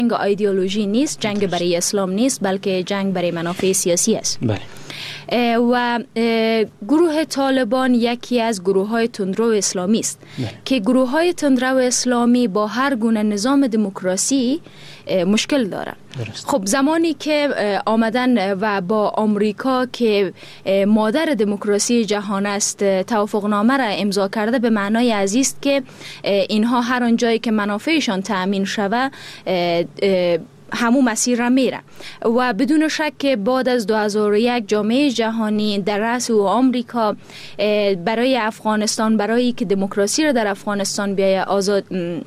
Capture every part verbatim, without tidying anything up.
جنگ ایدئولوژی نیست، جنگ برای اسلام نیست، بلکه جنگ برای منافع سیاسی است. بله. و گروه طالبان یکی از گروه های تندرو اسلامی است که گروه های تندرو اسلامی با هر گونه نظام دموکراسی مشکل دارن. درست. خب زمانی که آمدن و با آمریکا که مادر دموکراسی جهان است توافقنامه را امضا کرده، به معنای عزیز که اینها هر آنجایی که منافعشان تأمین شوه همون مسیر را میره و بدون شک که بعد از دو هزار و یک جامعه جهانی در رأس و آمریکا برای افغانستان، برای که دموکراسی را در افغانستان بیاید آزاد،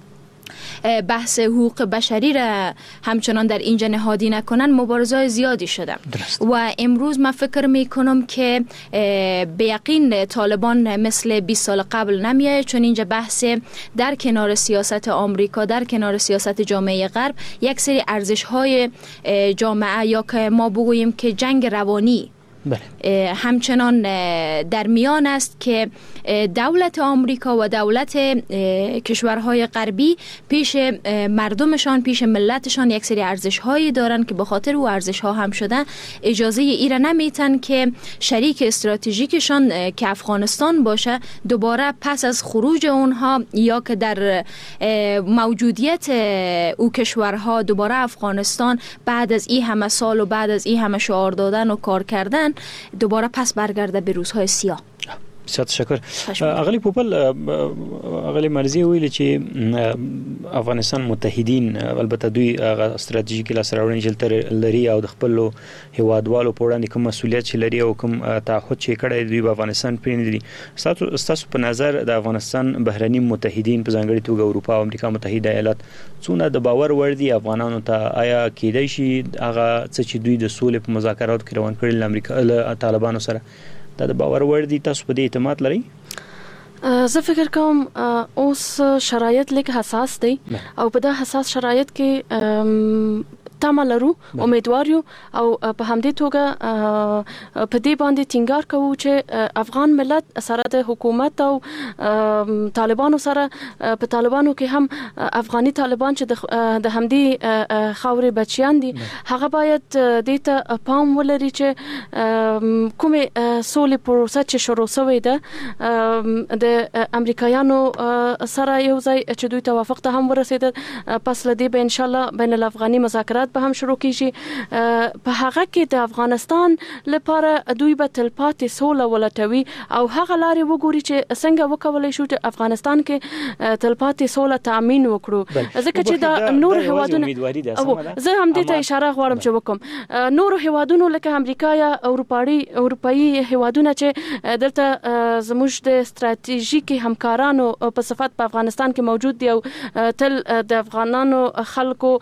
بحث حقوق بشری را همچنان در اینجا نهادی نکنن، مبارزه زیادی شده. درست. و امروز من فکر می کنم که به یقین طالبان مثل بیست سال قبل نمیایه، چون اینجا بحث در کنار سیاست آمریکا، در کنار سیاست جامعه غرب، یک سری ارزش های جامعه یا که ما بگوییم که جنگ روانی بله. همچنان در میان است که دولت آمریکا و دولت کشورهای غربی پیش مردمشان، پیش ملتشان یک سری ارزش‌هایی دارن که به خاطر او ارزش‌ها هم شده اجازه ای را نمیتن که شریک استراتژیکشان که افغانستان باشه دوباره پس از خروج اونها یا که در موجودیت او کشورها دوباره افغانستان بعد از این همه سال و بعد از این همه شعار دادن و کار کردن دوباره پس برگرده به روزهای سیاه. بسیار تشکر. اغلی پوپل، اغلی مرزی ویل چې افغانستان متحدین البته دوی استراتیژیک لاسراوړنې لري او د خپل هیوادوالو په وړاندې کوم مسولیت چې لري او کوم تعهد چې کړی دوی په افغانستان پرې نه دي. ستاسو په نظر د افغانستان بهرني متحدین په ځانګړي توګه اروپا او امریکا متحده ایالات څونه د باور وړ دي افغانانو ته؟ آیا کېدای شي هغه څه چې دوی د سولې په مذاکراتو کې روان کړي له امریکا له طالبانو سره دا د باور وړ دي؟ تاسو په دې اعتماد لرئ؟ زه فکر کوم اوس شرایط لږ حساس دي او په دا حساس شرایط کې تمه لرو، امیدوار یو او په همدې توګه په دې باندې ټینګار کوو چې افغان ملت سره د حکومت او طالبانو سره، په طالبانو کې هم افغاني طالبان چې د همدې خاورې بچیان دي، هغه باید دې ته پام ولري چې کومه سولې پروسه چې شروع شوې ده د امریکایانو سره یو ځای چې دوی توافق ته هم ورسېدل، پس لدې به ان شاء الله بین الافغاني مذاکرات به هم شروع کیږي. په هغه کې د افغانستان لپاره دوی به تلپاتې سوله ولټوي او هغه لارې وګوري چې څنګه وکولای شو چې افغانستان کې تلپاتې سوله تامین وکړو. ځکه چې دا نور هیوادونه، زه هم دې ته اشاره غواړم چې وکم، نور هیوادونو لکه امریکا یا اروپایي اروپایي هیوادونه چې دلته زموږ د استراتیژیکي همکارانو په صفت په افغانستان کې موجود دي او تل د افغانانو خلکو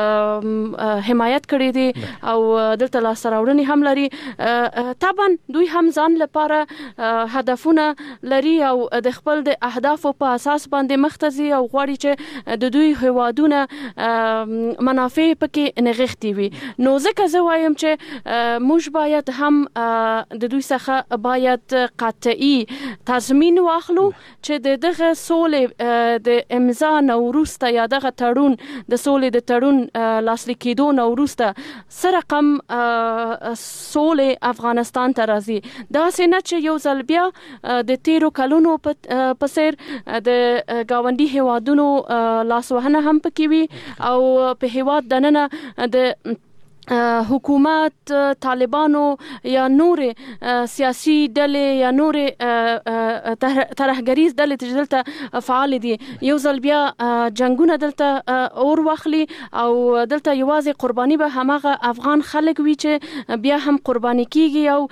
حمایت کړی دي او دلته لاس راوړنې هم لري، طبعا دوی هم ځان لپاره هدفونه لري او د خپل د اهدافو په اساس باندې مختزي او غواړي چې د دوی هیوادونه منافع پکې نغښتي وي. نو ځکه زه وایم چې موږ باید هم د دوی څخه باید قطعي تضمین واخلو چې دغه سولې د امضا نه وروسته یا دغه تړون د سولې د تړون لاسلیک کېدو نه وروسته څه رقم سولې افغانستان ته راځي. داسې نه چې یو ځل بیا د تیرو کلونو په څیر د ګاونډي هیوادونو لاسوهنه هم پکې وي او په هیواد دننه د حکومت، طالبانو یا نور سیاسي ډلې یا نور ترهګریز ډلې چې دلته فعال دي یو ځل بیا جنگونه دلته اور واخلي او دلته یوازې قرباني به همغه افغان خلک وي چې بیا هم قرباني کیږي او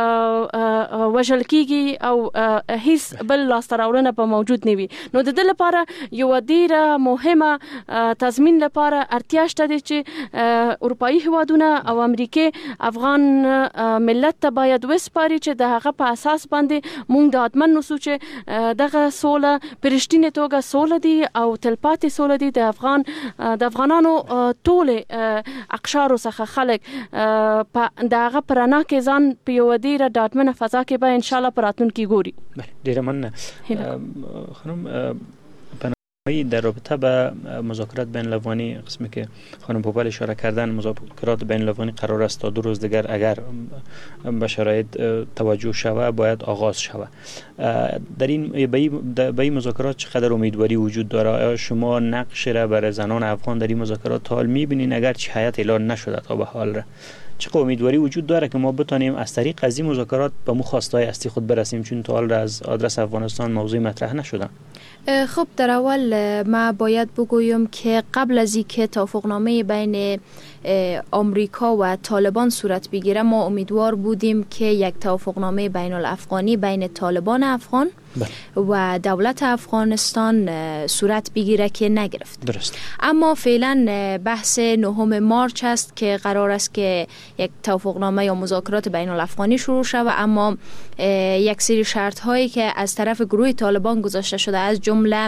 وژل کیږي او هیڅ بل لاسته راوړنه به موجود نه وي. نو د دې لپاره یو ډیره مهمه تضمین لپاره اړتیا شته چې اروپایي هیواد او امریکای افغان ملت ته باید وسپاري چې د هغه په اساس باندې موږ د اتمن نسو چې دغه سوله پرشتینه توګه سوله دي او تلپاتې سوله دي د افغان د افغانانو ټول اقشارو څخه خلک په دغه پرانا کې ځان په یو ډیره د اتمن فضا کې به ان شاء الله پراتون کې ګوري. ډیره مننه خانم. در رابطه با مذاکرات بین الافغانی، قسمی که خانم پوپل اشاره کردن، مذاکرات بین الافغانی قرار است تا دو روز دیگر اگر به شرایط توجه شود باید آغاز شود. در این به این مذاکرات چقدر امیدواری وجود داره؟ شما نقش را برای زنان افغان در این مذاکرات تا حال میبینین؟ اگر چه هیئت اعلان نشده تا به حال را چقدر امیدواری وجود داره که ما بتانیم از طریق از این مذاکرات به مو خواستهای اصلی خود برسیم، چون تا حال از آدرس افغانستان موضوع مطرح نشده؟ خب در اول ما باید بگویم که قبل از اینکه توافقنامه بین آمریکا و طالبان صورت بگیره ما امیدوار بودیم که یک توافقنامه بین الافغانی بین طالبان افغان و دولت افغانستان صورت بگیره که نگرفت. درست. اما فعلا بحث نهم مارچ است که قرار است که یک توافقنامه یا مذاکرات بین الافغانی شروع شود، اما یک سری شرط هایی که از طرف گروه طالبان گذاشته شده، از جمله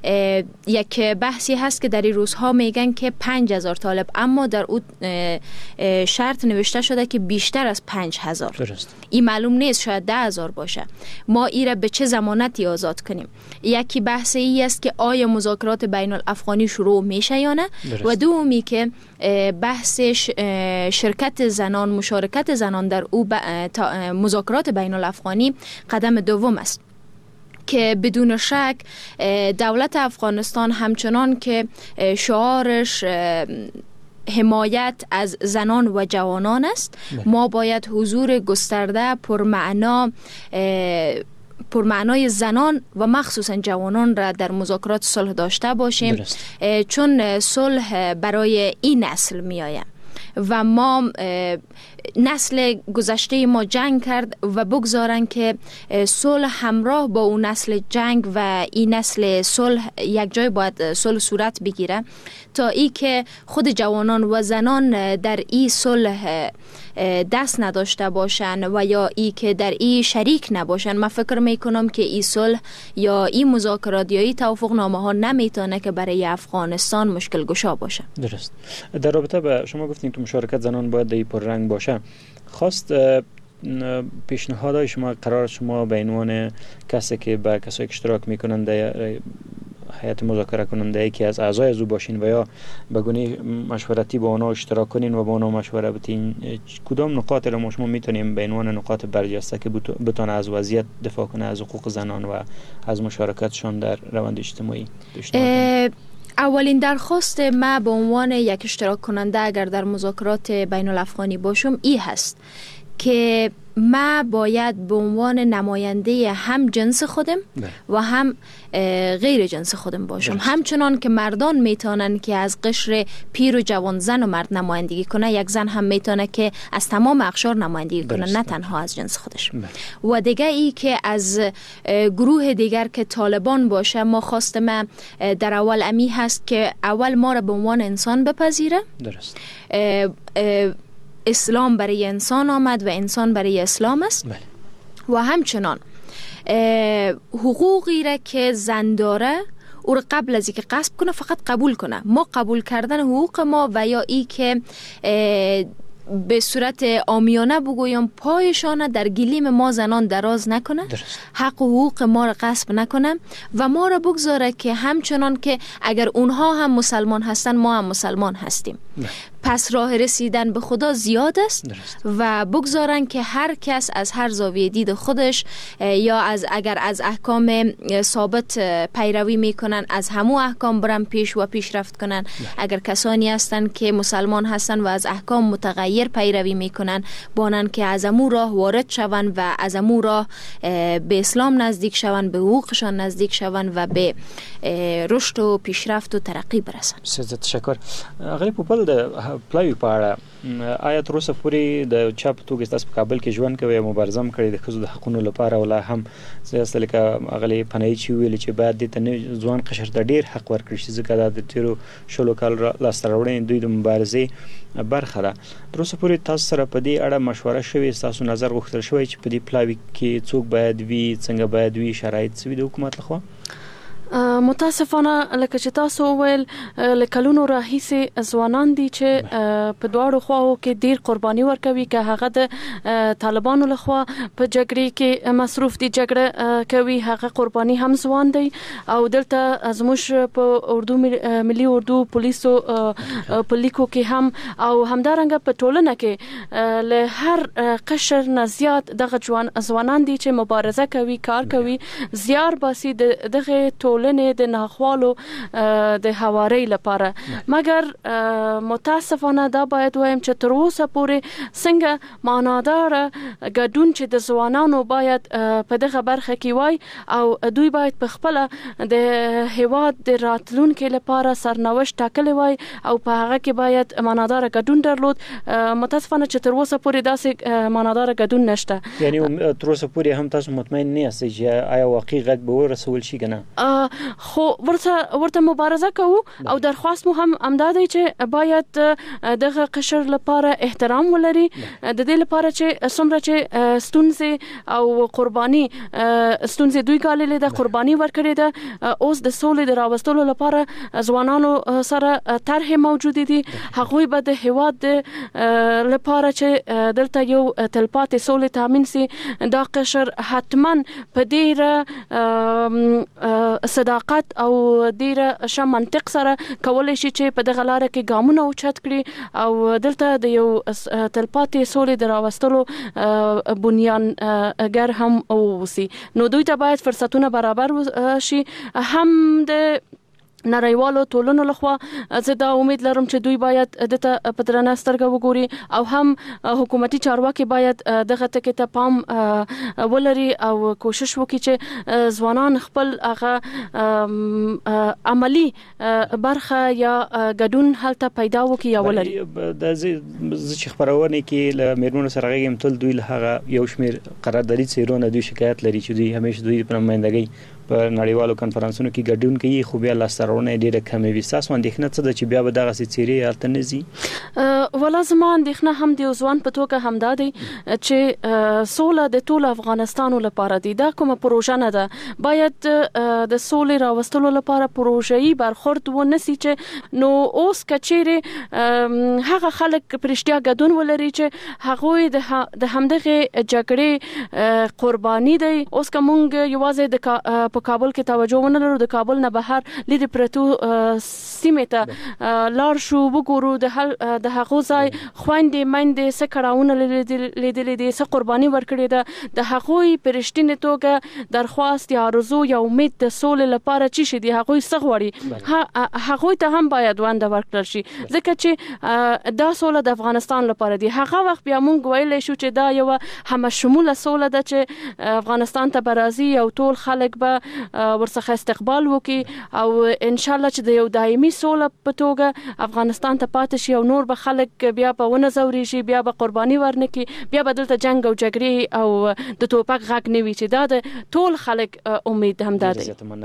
یک بحثی هست که در این روزها میگن که پنج هزار طالب، اما در او شرط نوشته شده که بیشتر از پنج هزار. درست. این معلوم نیست، شاید ده هزار باشه. ما ای را به چه زمانتی آزاد کنیم؟ یکی بحث ای است که آیا مذاکرات بین الافغانی شروع میشه یا نه، و دومی که بحث شرکت زنان، مشارکت زنان در او مذاکرات بین الافغانی قدم دوم است که بدون شک دولت افغانستان همچنان که شعارش حمایت از زنان و جوانان است، ما باید حضور گسترده پرمعنا پرمعنای زنان و مخصوصا جوانان را در مذاکرات صلح داشته باشیم. درست. چون صلح برای این نسل می آید و ما نسل گذشته ما جنگ کرد و بگذارن که صلح همراه با اون نسل جنگ و این نسل صلح یک جای باید صلح صورت بگیره تا ای که خود جوانان و زنان در این صلح دست نداشته باشن و یا ای که در این شریک نباشن. من فکر میکنم که این صلح یا این مذاکرات یا این توافقنامه ها نمیتونه که برای افغانستان مشکل گشا باشه. درست. در رابطه با شما گفتین که مشارکت زنان باید در پر رنگ باشه، خواست پیشنهادهای شما قرار شما به عنوان کسی که با کسایی که اشتراک میکنن در هیئت مذاکره کننده یکی از اعضای از او باشین و یا به گونه مشورتی با آنها اشتراک کنین و با آنها مشوره بتین، کدام نقاط را ما شما میتونیم به عنوان نقاط برجسته که بتونه از وضعیت دفاع کنه، از حقوق زنان و از مشارکتشان در روند اجتماعی؟ اولین درخواست ما به عنوان یک اشتراک کننده اگر در مذاکرات بین الافغانی باشم ای هست که ما باید به عنوان نماینده هم جنس خودم و هم غیر جنس خودم باشم. همچنان که مردان میتونن که از قشر پیر و جوان زن و مرد نمایندگی کنه، یک زن هم میتونه که از تمام اقشار نمایندگی کنه، نه تنها از جنس خودش. و دیگه ای که از گروه دیگر که طالبان باشه، ما خواست ما در اول امی هست که اول ما را به عنوان انسان بپذیره. درست. اه اه اسلام برای انسان آمد و انسان برای اسلام است. بله. و همچنان حقوقی را که زن داره او را قبل از اینکه غصب کنه فقط قبول کنه. ما قبول کردن حقوق ما و یا ای که به صورت عامیانه بگویم پایشانه در گلیم ما زنان دراز نکنه. درست. حق و حقوق ما را غصب نکنه و ما را بگذاره که همچنان که اگر اونها هم مسلمان هستن ما هم مسلمان هستیم. نه. پس راه رسیدن به خدا زیاد است. درست. و بگذارن که هر کس از هر زاویه دید خودش یا از اگر از احکام ثابت پیروی میکنن از همو احکام برن پیش و پیشرفت کنن. نه. اگر کسانی هستن که مسلمان هستن و از احکام متغیر پیروی میکنن بانن که از امو راه وارد شون و از امو راه به اسلام نزدیک شون، به حقوقشان نزدیک شون و به رشد و پیشرفت و ترقی برسن. بسیار تشکر. آقای پوپل د پلاوی په اړه آیا تر اوسه پورې د چا په توګه تاسو په کابل کې ژوند کوئ، مبارزه هم کړې د ښځو د حقونو لپاره، ولا هم ځکه لکه هغه پناهي چې ویل چې باید د تنه ځوان قشر ته ډیر حق ورکړي شي ځکه دا د تیرو شلو کال لاسته راوړنې دوی د مبارزې برخه ده. تر اوسه پورې تاسو سره په دې اړه مشوره شوې، تاسو نظر غوښتل شوی چې په دې پلاوی کې څوک باید وي، څنګه باید وي، شرایط څه وي د حکومت لخوا؟ متاسفانه لکه چې تاسو وویل لکلونو راهیسې ځوانان دي چې په دواړو خواو کې ډیر قرباني ورکوي که هغه د طالبانو لخوا په جګړې کې مصروف دي جګړه کوي هغه قرباني هم ځوان دی او دلته زموږ په اردو ملي اردو پولیسو په لیکو کې هم او همدارنګه په ټولنه کې له هر قشر نه زیات دغه ځوانان دي چې مبارزه کوي کار کوي زیار باسي دغه ټولنې د ناخوالو د هواري لپاره مګر متاسفانه دا باید وایم چې تر اوسه پورې څنګه معنادار ګډون چې د ځوانانو باید په دغه برخه کې وای او دوی باید په خپل د هیواد د راتلونکو لپاره سرنوشت ټاکلی وای او په هغه کې باید معنادار ګډون درلود متاسفانه چې تر اوسه پورې داسې معنادار ګډون نشته یعنی تر اوسه پورې هم تاسو مطمئن نه یاست چې آیا واقعي غږ به ورسول شي کنه خو ورته ورته مبارزه کوو او درخواست مو هم امدادي چې باید دغه قشر لپاره احترام ولري د دې لپاره چې څومره چې ستونزې او قرباني ستونزې دوی ګاللې د قرباني ورکړې ده اوس د سولې د راوستلو لپاره ځوانانو سره طرح موجود دي هغوی به د هیواد لپاره چې دلته یو تلپاتې سولې تامین سي دا قشر حتما په ډیره صداقت او ډیره ښه منطق سره کولای شي چې په دغه لار کې ګامونه اوچت کړي او دلته د یو تلپاتې سولې د راوستلو بنیانګر هم اوسي نو دوی ته باید فرصتونه برابر شي هم د نړیوالو ټولنو لخوا زه دا امید لرم چې دوی باید دته په درنه سترګه وګوري او هم حکومتي چارواکي باید دغه ټکي ته پام ولري او کوشش وکړي چې ځوانان خپل هغه عملی برخه یا ګډون هلته پیدا وکړي یا ولري د چې خبرونه کې له میرمنو سره غږیم تل دوی له هغه یو شمیر قراردادي څیرونه دوی شکایت لري چې دوی همیشه دوی په نمائندګۍ په نړیوالو کانفرنسونو کې ګډون کوي خو بیا لاسرونه ډیره کمې وي تاسو اندېښنه څه ده چې بیا به دغه سيري الته نزي ولا زما اندېښنه هم دی ځوان په توګه همدا دی چې سوله د ټول افغانستان لپاره دی دا کومه پروژه نه ده باید د سولې راوستلو لپاره پروژه‌ای برخورد ونسی چې نو اوس کچېره هغه خلک پرشتیا ګډون ولري چې هغه د همدغه جګړې قرباني دی اوس کومه یوازې د په کابل کې توجه ونه لرو د کابل نه بهر لید پرتو سیمه ته لار شو وګورو د د هغه ځای خويندې مندې سکړاونه لیدلې دي څه قرباني ورکړې ده د هغه پرشتینه توګه درخواست یا آرزو یا امید د سولې لپاره چی شي دي هغه څه غواړي هغه ته هم باید وانده ورکړل شي ځکه چې دا سوله د افغانستان لپاره دی هغه وخت بیا مونږ ویلې شو چې دا یو هم شموله سوله ده چې افغانستان ته برازي او ټول خلک به ورڅخه استقبال وکي او ان شاء الله چې د یو دایمي سوله په توګه افغانستان ته پاتې شي او نور به خلک بیا په ونه زوري شي بیا به قرباني ورنکي بیا به دلته جنگ او جګړې او د توپک غږ نه وي چې دا د ټول خلک امید هم ده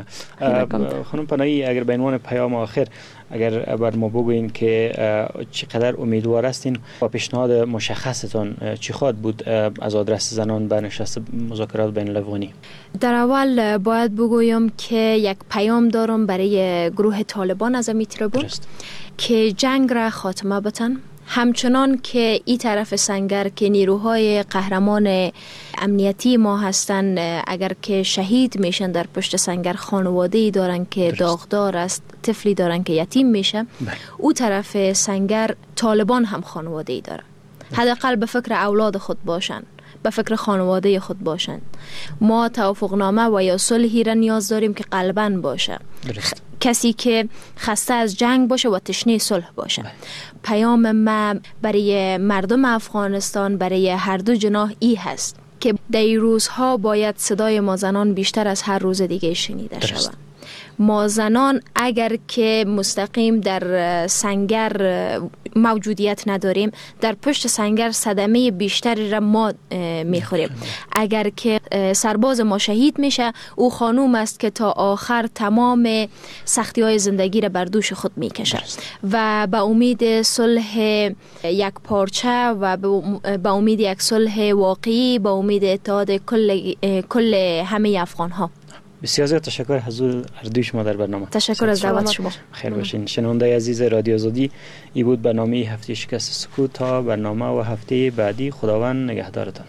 خانم پناهی اگر به عنوان پیام آخر اگر بر ما بگوین که چقدر امیدوار هستین با پیشنهاد مشخصتان چی خواهد بود از آدرس زنان به نشست مذاکرات بین الافغانی؟ در اول باید بگویم که یک پیام دارم برای گروه طالبان از میتربون که جنگ را خاتمه بدن همچنان که این طرف سنگر که نیروهای قهرمان امنیتی ما هستند اگر که شهید میشن در پشت سنگر خانواده‌ای دارن که داغدار است طفلی دارن که یتیم میشه او طرف سنگر طالبان هم خانواده‌ای داره حداقل به فکر اولاد خود باشن به فکر خانواده خود باشند ما توافقنامه و یا صلحی را نیاز داریم که قلباً باشه درست. کسی که خسته از جنگ باشه و تشنه صلح باشه پیام ما برای مردم افغانستان برای هر دو جناح ای هست که در این روزها باید صدای ما زنان بیشتر از هر روز دیگه شنیده شود ما زنان اگر که مستقیم در سنگر موجودیت نداریم در پشت سنگر صدمه بیشتری را ما میخوریم اگر که سرباز ما شهید میشه او خانوم است که تا آخر تمام سختی های زندگی را بر دوش خود میکشه و با امید صلح یک پارچه و با امید یک صلح واقعی با امید اتحاد کل کل همه افغان ها بسیار زیاد تشکر حضور هر دوی شما در برنامه. تشکر از دعوت شما. خیر باشین. شنونده عزیز رادیو آزادی، این بود برنامه هفته شکست سکوت. تا برنامه و هفته بعدی، خداوند نگهدارتان.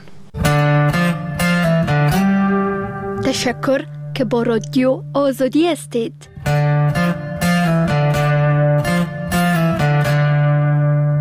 تشکر که با رادیو آزادی هستید.